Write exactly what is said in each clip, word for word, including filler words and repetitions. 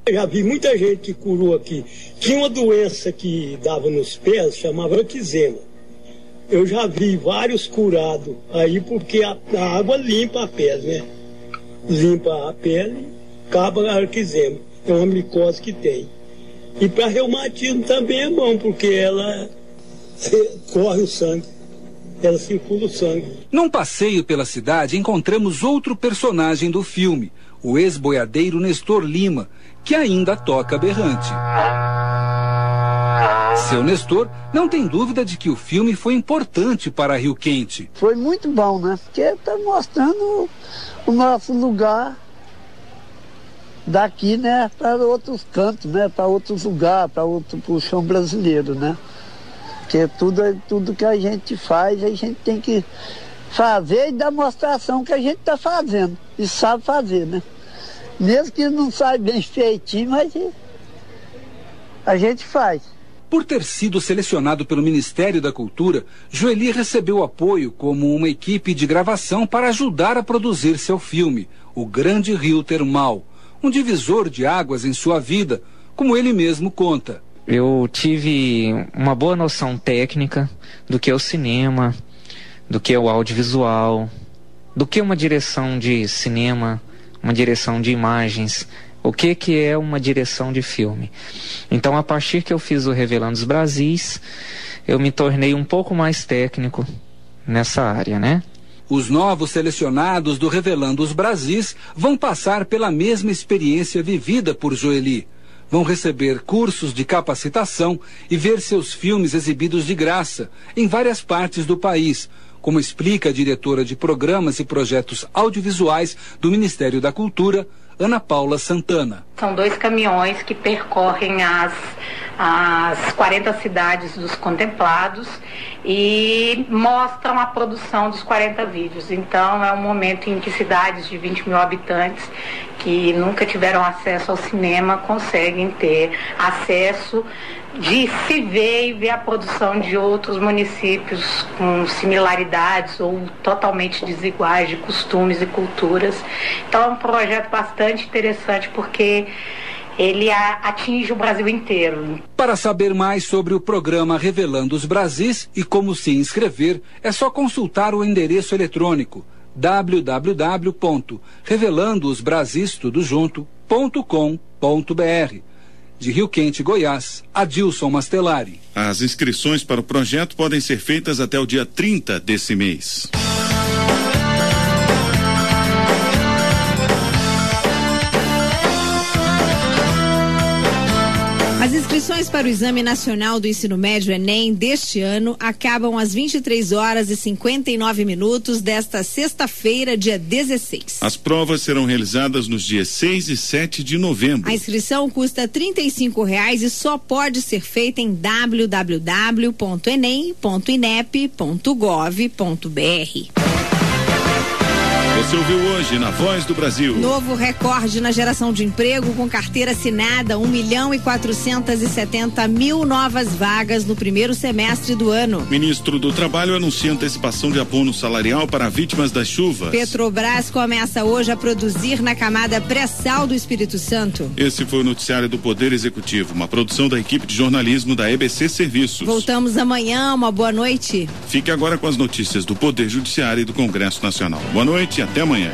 Eu já vi muita gente que curou aqui. Tinha uma doença que dava nos pés, chamava eczema. Eu já vi vários curados aí porque a, a água limpa a pele, né? Limpa a pele, acaba a eczema. É uma micose que tem. E para reumatismo também é bom, porque ela corre o sangue, ela circula o sangue. Num passeio pela cidade, encontramos outro personagem do filme, o ex-boiadeiro Nestor Lima, que ainda toca berrante. Seu Nestor não tem dúvida de que o filme foi importante para Rio Quente. Foi muito bom, né? Porque está mostrando o nosso lugar daqui, né, para outros cantos, né, para outros lugares, para outro pro chão brasileiro, né? Porque tudo, tudo que a gente faz, a gente tem que fazer e dar demonstração que a gente está fazendo e sabe fazer, né? Mesmo que não saiba bem feitinho, mas a gente faz. Por ter sido selecionado pelo Ministério da Cultura, Joely recebeu apoio como uma equipe de gravação para ajudar a produzir seu filme, O Grande Rio Termal, um divisor de águas em sua vida, como ele mesmo conta. Eu tive uma boa noção técnica do que é o cinema, do que é o audiovisual, do que é uma direção de cinema, uma direção de imagens, o que que é uma direção de filme. Então, a partir que eu fiz o Revelando os Brasis, eu me tornei um pouco mais técnico nessa área, né? Os novos selecionados do Revelando os Brasis vão passar pela mesma experiência vivida por Joely. Vão receber cursos de capacitação e ver seus filmes exibidos de graça em várias partes do país, como explica a diretora de Programas e Projetos Audiovisuais do Ministério da Cultura, Ana Paula Santana. São dois caminhões que percorrem as, as quarenta cidades dos contemplados e mostram a produção dos quarenta vídeos. Então é um momento em que cidades de vinte mil habitantes que nunca tiveram acesso ao cinema conseguem ter acesso de se ver e ver a produção de outros municípios com similaridades ou totalmente desiguais de costumes e culturas. Então é um projeto bastante interessante porque ele atinge o Brasil inteiro. Para saber mais sobre o programa Revelando os Brasis e como se inscrever, é só consultar o endereço eletrônico w w w ponto revelando os brasis tudo junto ponto com ponto b r. De Rio Quente, Goiás, Adilson Mastelari. As inscrições para o projeto podem ser feitas até o dia trinta desse mês. As inscrições para o Exame Nacional do Ensino Médio Enem deste ano acabam às vinte e três horas e cinquenta e nove minutos desta sexta-feira, dia dezesseis. As provas serão realizadas nos dias seis e sete de novembro. A inscrição custa trinta e cinco reais e só pode ser feita em w w w ponto enem ponto inep ponto gov ponto b r. Você ouviu hoje na Voz do Brasil. Novo recorde na geração de emprego com carteira assinada, um milhão e quatrocentos e setenta mil novas vagas no primeiro semestre do ano. Ministro do Trabalho anuncia antecipação de abono salarial para vítimas das chuvas. Petrobras começa hoje a produzir na camada pré-sal do Espírito Santo. Esse foi o noticiário do Poder Executivo, uma produção da equipe de jornalismo da E B C Serviços. Voltamos amanhã, uma boa noite. Fique agora com as notícias do Poder Judiciário e do Congresso Nacional. Boa noite e até amanhã.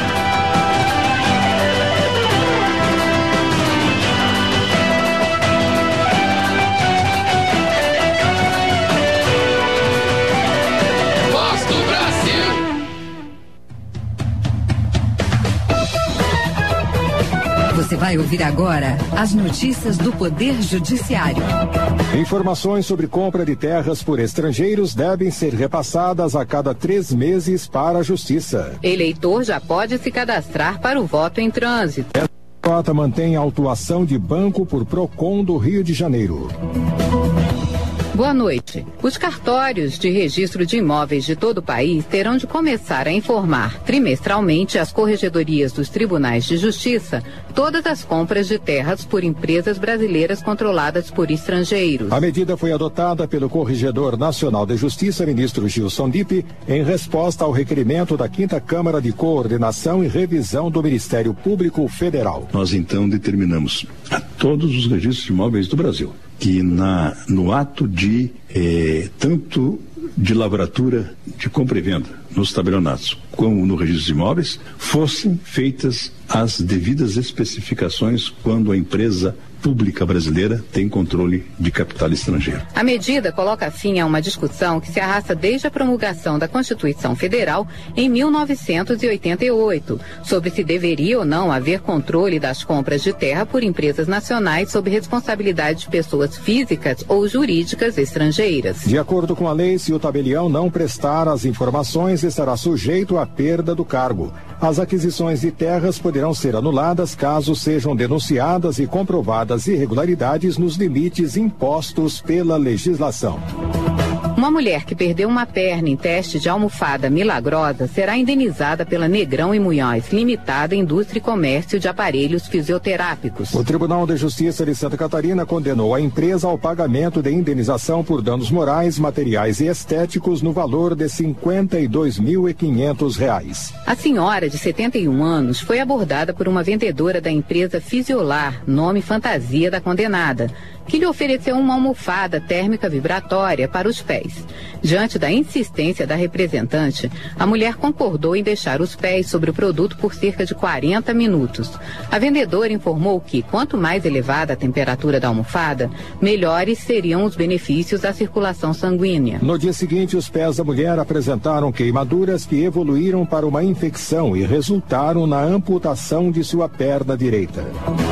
Voz do Brasil. Você vai ouvir agora as notícias do Poder Judiciário. Informações sobre compra de terras por estrangeiros devem ser repassadas a cada três meses para a Justiça. Eleitor já pode se cadastrar para o voto em trânsito. Essa nota mantém a autuação de banco por PROCON do Rio de Janeiro. Boa noite. Os cartórios de registro de imóveis de todo o país terão de começar a informar trimestralmente às corregedorias dos tribunais de justiça todas as compras de terras por empresas brasileiras controladas por estrangeiros. A medida foi adotada pelo Corregedor Nacional de Justiça, ministro Gilson Dipp, em resposta ao requerimento da quinta Câmara de Coordenação e Revisão do Ministério Público Federal. Nós então determinamos a todos os registros de imóveis do Brasil que na, no ato de eh, tanto de lavratura de compra e venda nos tabelionatos como no registro de imóveis fossem feitas as devidas especificações quando a empresa pública brasileira tem controle de capital estrangeiro. A medida coloca fim a uma discussão que se arrasta desde a promulgação da Constituição Federal em mil novecentos e oitenta e oito, sobre se deveria ou não haver controle das compras de terra por empresas nacionais sob responsabilidade de pessoas físicas ou jurídicas estrangeiras. De acordo com a lei, se o tabelião não prestar as informações, estará sujeito à perda do cargo. As aquisições de terras poderão ser anuladas caso sejam denunciadas e comprovadas irregularidades nos limites impostos pela legislação. Uma mulher que perdeu uma perna em teste de almofada milagrosa será indenizada pela Negrão e Munhoz Limitada Indústria e Comércio de Aparelhos Fisioterápicos. O Tribunal de Justiça de Santa Catarina condenou a empresa ao pagamento de indenização por danos morais, materiais e estéticos no valor de cinquenta e dois mil e quinhentos reais. A senhora, de setenta e um anos, foi abordada por uma vendedora da empresa Fisiolar, nome fantasia da condenada, que lhe ofereceu uma almofada térmica vibratória para os pés. Diante da insistência da representante, a mulher concordou em deixar os pés sobre o produto por cerca de quarenta minutos. A vendedora informou que, quanto mais elevada a temperatura da almofada, melhores seriam os benefícios à circulação sanguínea. No dia seguinte, os pés da mulher apresentaram queimaduras que evoluíram para uma infecção e resultaram na amputação de sua perna direita.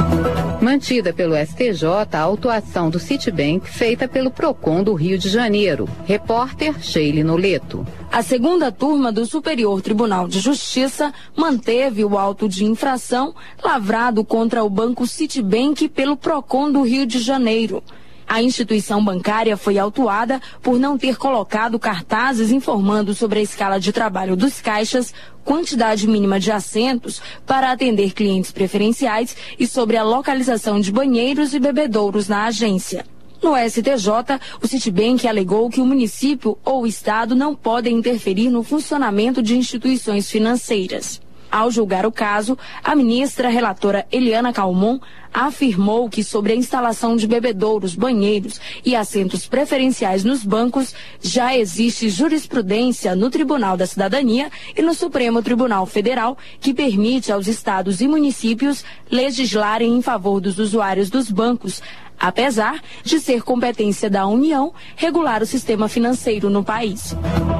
Mantida pelo S T J a autuação do Citibank feita pelo Procon do Rio de Janeiro. Repórter Sheila Noleto. A segunda turma do Superior Tribunal de Justiça manteve o auto de infração lavrado contra o Banco Citibank pelo Procon do Rio de Janeiro. A instituição bancária foi autuada por não ter colocado cartazes informando sobre a escala de trabalho dos caixas, quantidade mínima de assentos para atender clientes preferenciais e sobre a localização de banheiros e bebedouros na agência. No S T J, o Citibank alegou que o município ou o estado não podem interferir no funcionamento de instituições financeiras. Ao julgar o caso, a ministra relatora Eliana Calmon afirmou que sobre a instalação de bebedouros, banheiros e assentos preferenciais nos bancos já existe jurisprudência no Tribunal da Cidadania e no Supremo Tribunal Federal que permite aos estados e municípios legislarem em favor dos usuários dos bancos, apesar de ser competência da União regular o sistema financeiro no país.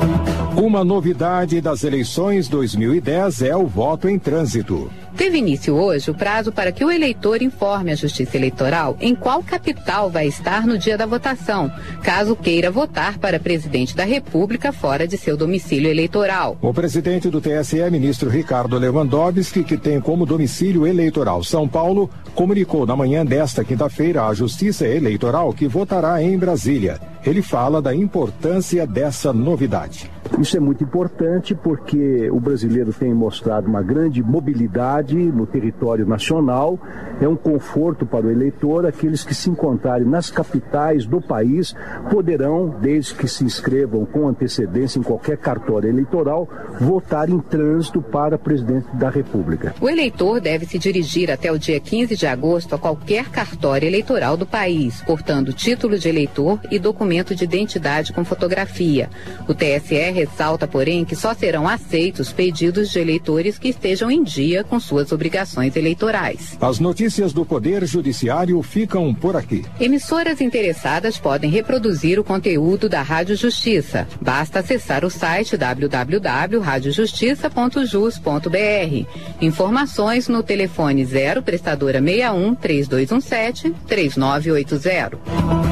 Uma novidade das eleições dois mil e dez é o voto em trânsito. Teve início hoje o prazo para que o eleitor informe a Justiça Eleitoral em qual capital vai estar no dia da votação, caso queira votar para presidente da República fora de seu domicílio eleitoral. O presidente do T S E, ministro Ricardo Lewandowski, que tem como domicílio eleitoral São Paulo, comunicou na manhã desta quinta-feira à Justiça Eleitoral que votará em Brasília. Ele fala da importância dessa novidade. Isso é muito importante porque o brasileiro tem mostrado uma grande mobilidade no território nacional. É um conforto para o eleitor. Aqueles que se encontrarem nas capitais do país poderão, desde que se inscrevam com antecedência em qualquer cartório eleitoral, votar em trânsito para presidente da República. O eleitor deve se dirigir até o dia quinze de agosto a qualquer cartório eleitoral do país, portando título de eleitor e documento de identidade com fotografia. O T S E ressalta, porém, que só serão aceitos pedidos de eleitores que estejam em dia com suas obrigações eleitorais. As notícias do Poder Judiciário ficam por aqui. Emissoras interessadas podem reproduzir o conteúdo da Rádio Justiça. Basta acessar o site w w w ponto rádio justiça ponto jus ponto b r. Informações no telefone zero prestadora sessenta e um, três dois um sete, três nove oito zero.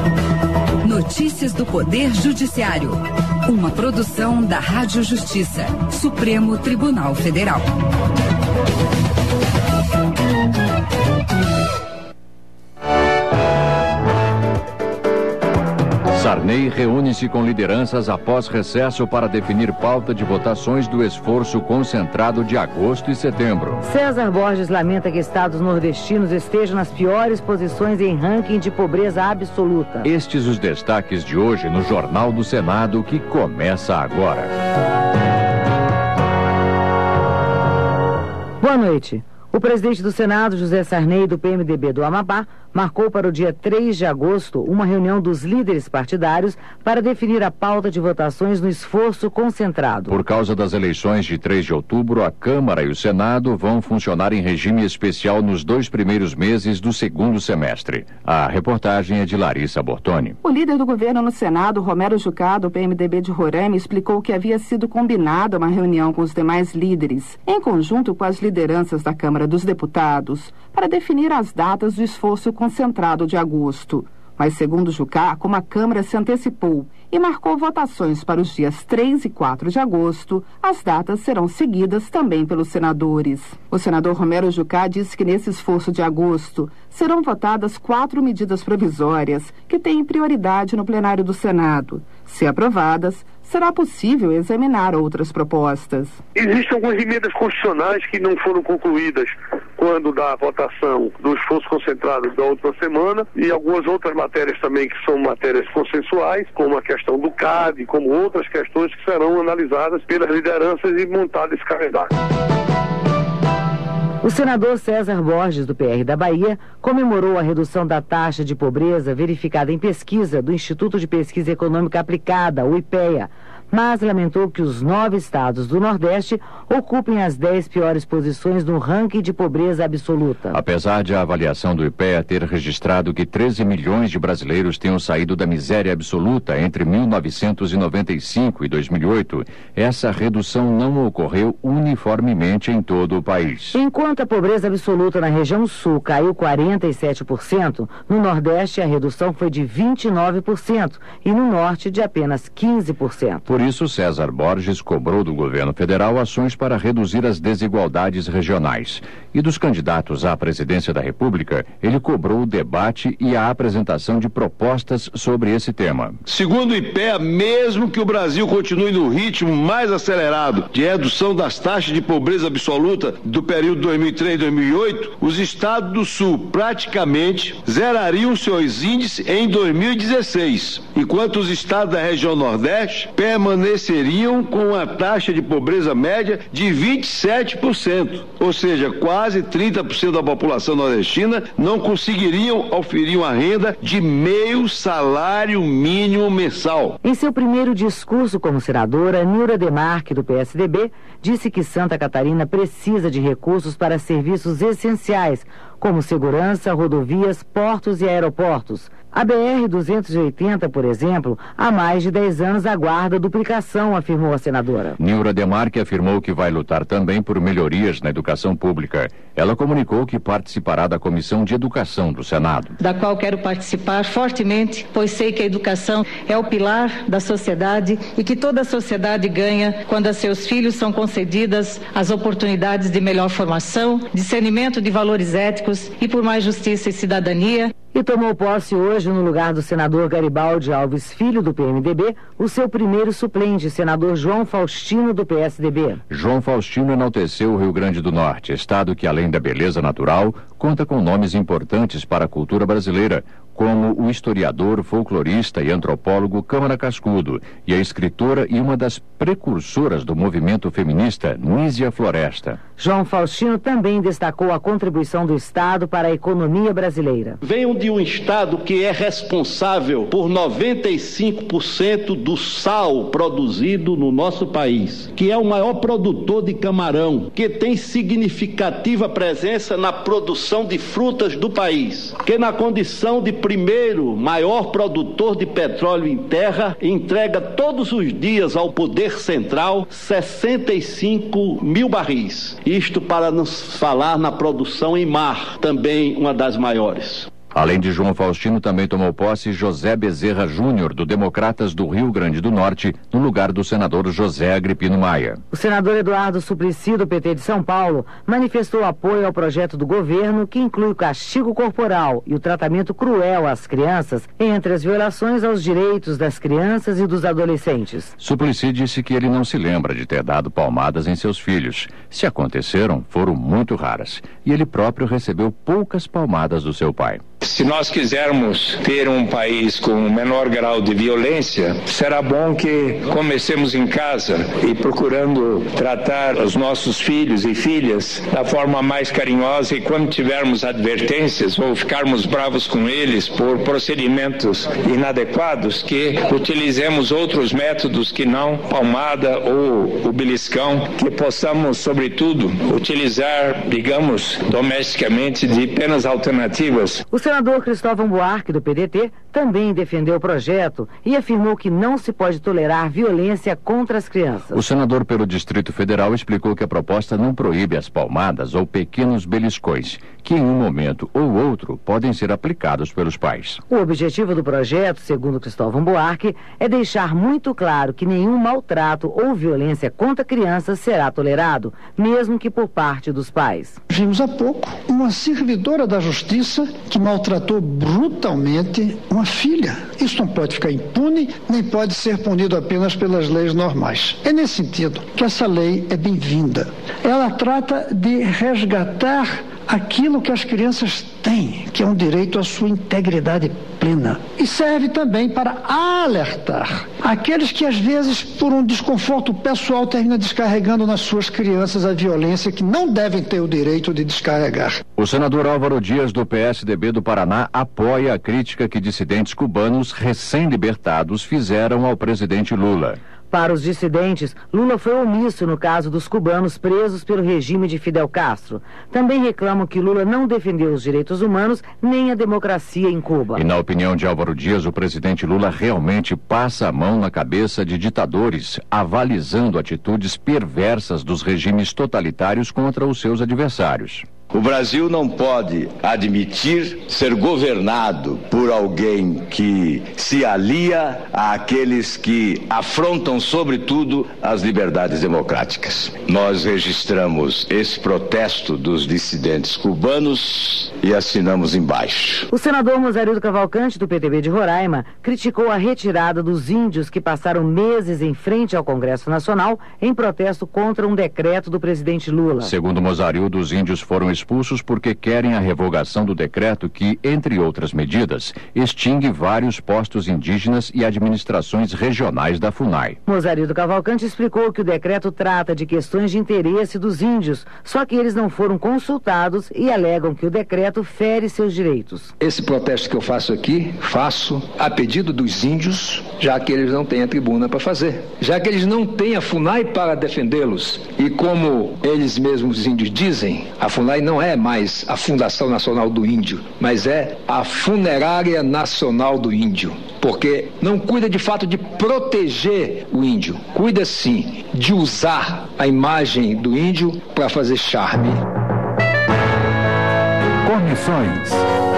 Notícias do Poder Judiciário. Uma produção da Rádio Justiça, Supremo Tribunal Federal. Sarney reúne-se com lideranças após recesso para definir pauta de votações do esforço concentrado de agosto e setembro. César Borges lamenta que estados nordestinos estejam nas piores posições em ranking de pobreza absoluta. Estes os destaques de hoje no Jornal do Senado, que começa agora. Boa noite. O presidente do Senado, José Sarney, do P M D B do Amapá, marcou para o dia três de agosto uma reunião dos líderes partidários para definir a pauta de votações no esforço concentrado. Por causa das eleições de três de outubro, a Câmara e o Senado vão funcionar em regime especial nos dois primeiros meses do segundo semestre. A reportagem é de Larissa Bortoni. O líder do governo no Senado, Romero Jucá, do P M D B de Roraima, explicou que havia sido combinada uma reunião com os demais líderes, em conjunto com as lideranças da Câmara dos Deputados, para definir as datas do esforço concentrado de agosto. Mas, segundo Jucá, como a Câmara se antecipou e marcou votações para os dias três e quatro de agosto, as datas serão seguidas também pelos senadores. O senador Romero Jucá disse que nesse esforço de agosto serão votadas quatro medidas provisórias que têm prioridade no plenário do Senado. Se aprovadas, será possível examinar outras propostas. Existem algumas emendas constitucionais que não foram concluídas quando da votação do esforço concentrado da última semana, e algumas outras matérias também que são matérias consensuais, como a questão do C A D, como outras questões que serão analisadas pelas lideranças e montado esse calendário. O senador César Borges, do P R da Bahia, comemorou a redução da taxa de pobreza verificada em pesquisa do Instituto de Pesquisa Econômica Aplicada, o IPEA, mas lamentou que os nove estados do Nordeste ocupem as dez piores posições no ranking de pobreza absoluta. Apesar de a avaliação do IPEA ter registrado que treze milhões de brasileiros tenham saído da miséria absoluta entre mil novecentos e noventa e cinco e dois mil e oito, essa redução não ocorreu uniformemente em todo o país. Enquanto a pobreza absoluta na região sul caiu quarenta e sete por cento, no Nordeste a redução foi de vinte e nove por cento e no Norte de apenas quinze por cento. Por isso, César Borges cobrou do governo federal ações para reduzir as desigualdades regionais. E dos candidatos à presidência da República, ele cobrou o debate e a apresentação de propostas sobre esse tema. Segundo o IPEA, mesmo que o Brasil continue no ritmo mais acelerado de redução das taxas de pobreza absoluta do período dois mil e três a dois mil e oito, os estados do Sul praticamente zerariam seus índices em dois mil e dezesseis, enquanto os estados da região Nordeste permaneceriam permaneceriam com a taxa de pobreza média de vinte e sete por cento, ou seja, quase trinta por cento da população nordestina não conseguiriam oferir uma renda de meio salário mínimo mensal. Em seu primeiro discurso como senadora, Nilra Demarque, do P S D B, disse que Santa Catarina precisa de recursos para serviços essenciais, como segurança, rodovias, portos e aeroportos. A B R duzentos e oitenta, por exemplo, há mais de dez anos aguarda duplicação, afirmou a senadora. Nilra Demarque afirmou que vai lutar também por melhorias na educação pública. Ela comunicou que participará da Comissão de Educação do Senado, da qual quero participar fortemente, pois sei que a educação é o pilar da sociedade e que toda a sociedade ganha quando a seus filhos são concedidas as oportunidades de melhor formação, discernimento de valores éticos e por mais justiça e cidadania. E tomou posse hoje, no lugar do senador Garibaldi Alves Filho, do P M D B, o seu primeiro suplente, senador João Faustino, do P S D B. João Faustino enalteceu o Rio Grande do Norte, estado que, além da beleza natural, conta com nomes importantes para a cultura brasileira, como o historiador, folclorista e antropólogo Câmara Cascudo e a escritora e uma das precursoras do movimento feminista, Nízia Floresta. João Faustino também destacou a contribuição do Estado para a economia brasileira. Venho de um Estado que é responsável por noventa e cinco por cento do sal produzido no nosso país, que é o maior produtor de camarão, que tem significativa presença na produção de frutas do país, que na condição de primeiro maior produtor de petróleo em terra, entrega todos os dias ao Poder Central sessenta e cinco mil barris. Isto para nos falar na produção em mar, também uma das maiores. Além de João Faustino, também tomou posse José Bezerra Júnior, do Democratas do Rio Grande do Norte, no lugar do senador José Agripino Maia. O senador Eduardo Suplicy, do P T de São Paulo, manifestou apoio ao projeto do governo que inclui o castigo corporal e o tratamento cruel às crianças entre as violações aos direitos das crianças e dos adolescentes. Suplicy disse que ele não se lembra de ter dado palmadas em seus filhos. Se aconteceram, foram muito raras. E ele próprio recebeu poucas palmadas do seu pai. Se nós quisermos ter um país com um menor grau de violência, será bom que comecemos em casa e procurando tratar os nossos filhos e filhas da forma mais carinhosa, e quando tivermos advertências ou ficarmos bravos com eles por procedimentos inadequados, que utilizemos outros métodos que não palmada ou o beliscão, que possamos, sobretudo, utilizar, digamos, domesticamente, de penas alternativas. O senador Cristóvão Buarque, do P D T, também defendeu o projeto e afirmou que não se pode tolerar violência contra as crianças. O senador pelo Distrito Federal explicou que a proposta não proíbe as palmadas ou pequenos beliscões, que em um momento ou outro podem ser aplicados pelos pais. O objetivo do projeto, segundo Cristóvão Buarque, é deixar muito claro que nenhum maltrato ou violência contra crianças será tolerado, mesmo que por parte dos pais. Vimos há pouco uma servidora da justiça que maltratou brutalmente uma filha. Isso não pode ficar impune, nem pode ser punido apenas pelas leis normais. É nesse sentido que essa lei é bem-vinda. Ela trata de resgatar aquilo que as crianças têm, que é um direito à sua integridade plena. E serve também para alertar aqueles que, às vezes, por um desconforto pessoal, terminam descarregando nas suas crianças a violência que não devem ter o direito de descarregar. O senador Álvaro Dias, do P S D B do Paraná, apoia a crítica que dissidentes cubanos recém-libertados fizeram ao presidente Lula. Para os dissidentes, Lula foi omisso no caso dos cubanos presos pelo regime de Fidel Castro. Também reclamam que Lula não defendeu os direitos humanos nem a democracia em Cuba. E na opinião de Álvaro Dias, o presidente Lula realmente passa a mão na cabeça de ditadores, avalizando atitudes perversas dos regimes totalitários contra os seus adversários. O Brasil não pode admitir ser governado por alguém que se alia àqueles que afrontam, sobretudo, as liberdades democráticas. Nós registramos esse protesto dos dissidentes cubanos e assinamos embaixo. O senador Mozarildo Cavalcante, do P T B de Roraima, criticou a retirada dos índios que passaram meses em frente ao Congresso Nacional em protesto contra um decreto do presidente Lula. Segundo Mozarildo, os índios foram expulsos porque querem a revogação do decreto que, entre outras medidas, extingue vários postos indígenas e administrações regionais da FUNAI. Mozarildo Cavalcante explicou que o decreto trata de questões de interesse dos índios, só que eles não foram consultados e alegam que o decreto fere seus direitos. Esse protesto que eu faço aqui, faço a pedido dos índios, já que eles não têm a tribuna para fazer. Já que eles não têm a FUNAI para defendê-los, e como eles mesmos, os índios, dizem, a FUNAI não é mais a Fundação Nacional do Índio, mas é a Funerária Nacional do Índio, porque não cuida de fato de proteger o índio, cuida sim de usar a imagem do índio para fazer charme. Comissões.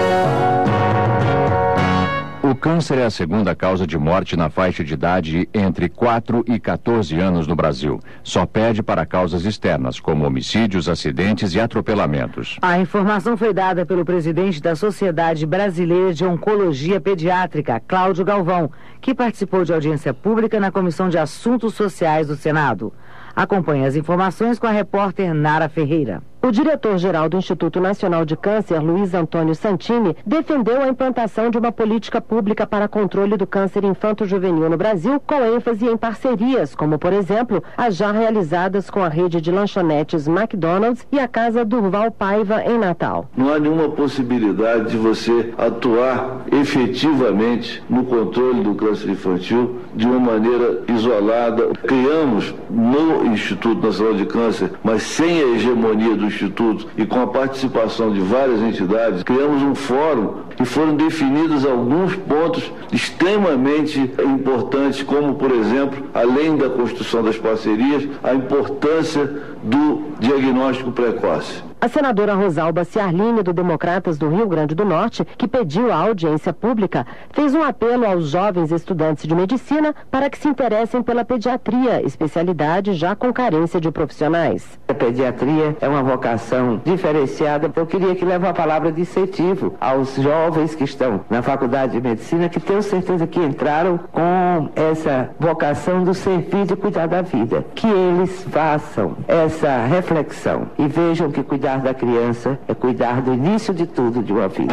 O câncer é a segunda causa de morte na faixa de idade entre quatro e quatorze anos no Brasil. Só perde para causas externas, como homicídios, acidentes e atropelamentos. A informação foi dada pelo presidente da Sociedade Brasileira de Oncologia Pediátrica, Cláudio Galvão, que participou de audiência pública na Comissão de Assuntos Sociais do Senado. Acompanhe as informações com a repórter Nara Ferreira. O diretor-geral do Instituto Nacional de Câncer, Luiz Antônio Santini, defendeu a implantação de uma política pública para controle do câncer infanto-juvenil no Brasil, com ênfase em parcerias, como, por exemplo, as já realizadas com a rede de lanchonetes McDonald's e a Casa Durval Paiva, em Natal. Não há nenhuma possibilidade de você atuar efetivamente no controle do câncer infantil de uma maneira isolada. Criamos no Instituto Nacional de Câncer, mas sem a hegemonia do Instituto e com a participação de várias entidades, criamos um fórum e foram definidos alguns pontos extremamente importantes, como, por exemplo, além da construção das parcerias, a importância do diagnóstico precoce. A senadora Rosalba Ciarline, do Democratas do Rio Grande do Norte, que pediu a audiência pública, fez um apelo aos jovens estudantes de medicina para que se interessem pela pediatria, especialidade já com carência de profissionais. A pediatria é uma vocação diferenciada. Eu queria que leve a palavra de incentivo aos jovens que estão na faculdade de medicina, que tenho certeza que entraram com essa vocação do servir e cuidar da vida. Que eles façam essa reflexão e vejam que cuidar da criança é cuidar do início de tudo de uma vida.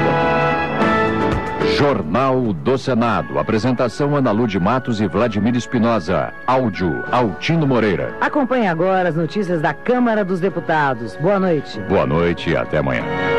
Jornal do Senado. Apresentação Ana Lúcia Matos e Vladimir Espinosa. Áudio Altino Moreira. Acompanhe agora as notícias da Câmara dos Deputados. Boa noite. Boa noite e até amanhã.